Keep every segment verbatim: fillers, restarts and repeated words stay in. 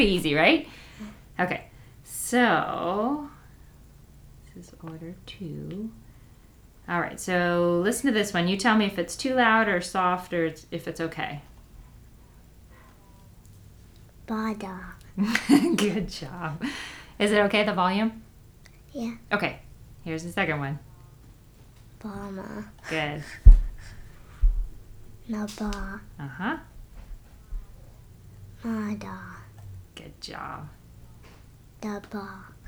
Easy, right? Okay, so this is order two. All right, so listen to this one. You tell me if it's too loud or soft or it's, if it's okay. Bada. Good job. Is it okay, the volume? Yeah. Okay, here's the second one. Bama. Good. Naba. Uh-huh. Mada. Good job. Daba.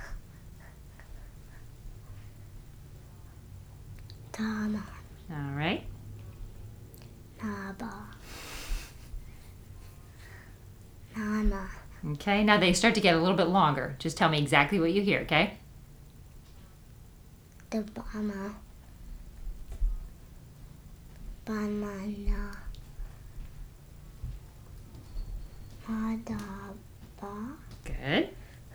Tama. All right. Naba. Nana. Okay, now they start to get a little bit longer. Just tell me exactly what you hear, okay? The Bama. Banana. Madaba. Good.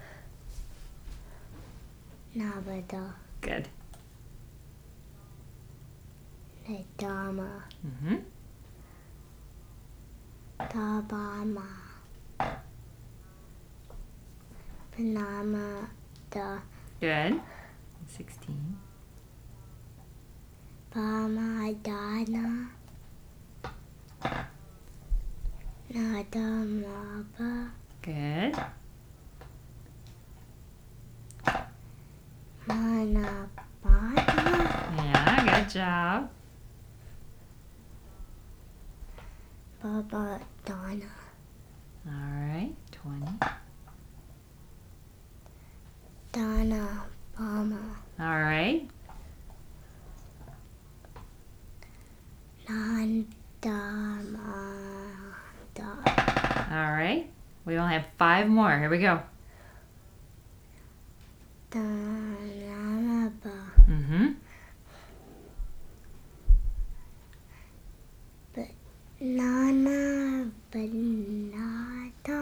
Nabada. Good. Nedama. Mm-hmm. Tabama. Panama. Da. Good. sixteen. Pamadana. Nadamaba. Good. Manabada. Yeah, good job. Babadana. All right, twenty. Dana. Bama. All right. Nandama. Da. All right. We only have five more. Here we go. Danaba. Mm-hmm. Banana. Banana.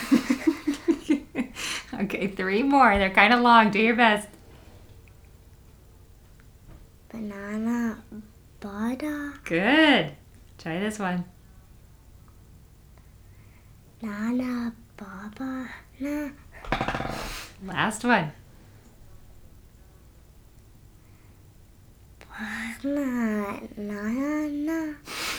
Okay, three more. They're kind of long. Do your best. Banana. Bada. Good. Try this one. Nana. Baba. Na. Last one. Banana. Nana.